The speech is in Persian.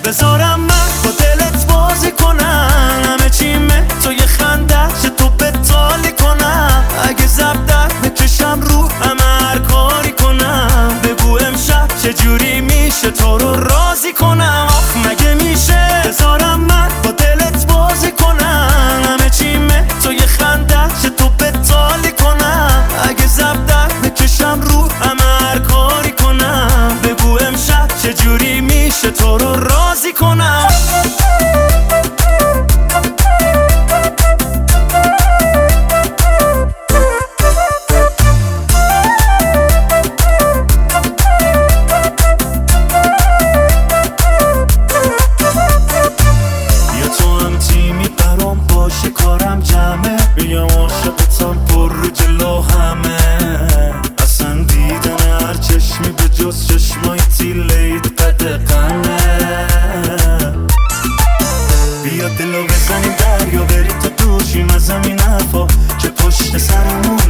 بذارم من با دلت بازی کنم، همه چیمه تو یه خنده چه تو بتالی کنم. اگه زبدر بکشم رو همه هر کاری کنم. بگو امشب چجوری میشه تو رو راضی کنم. آخ مگه میشه بذارم من با دلت بازی کنم، همه چیمه تو یه خنده چه تو بتالی کنم. اگه زبدر بکشم رو همه هر کاری کنم. بگو امشب چجوری میشه تو رو راضی کنم. کارم جمعه میگم عاشقتم پر رو جلو همه. اصلا دیدن هر چشمی به جز چشمای تیلید قدقنه. بیا دلو بزنیم دریا بری تو دوشیم از زمین حرفا که پشت سرمون